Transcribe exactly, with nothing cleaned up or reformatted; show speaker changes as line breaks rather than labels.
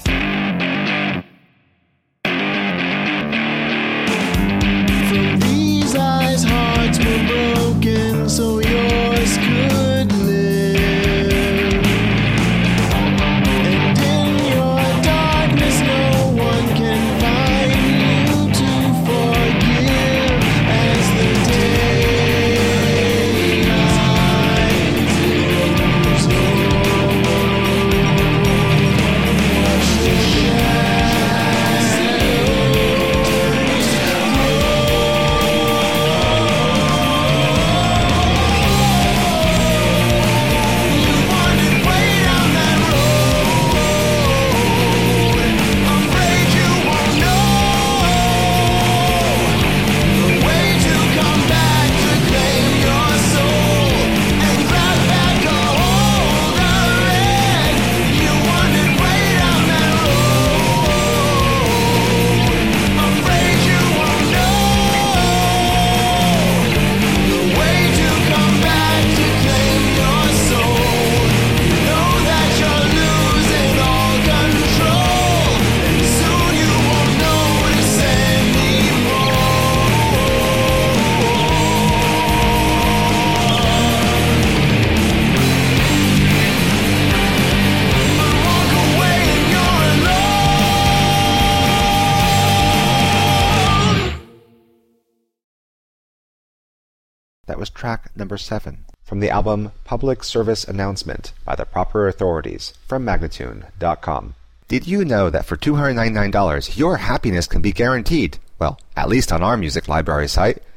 That was track number seven from the album Public Service Announcement by the Proper Authorities from Magnatune dot com. Did you know that for two hundred ninety-nine dollars your happiness can be guaranteed? Well, at least on our music library site.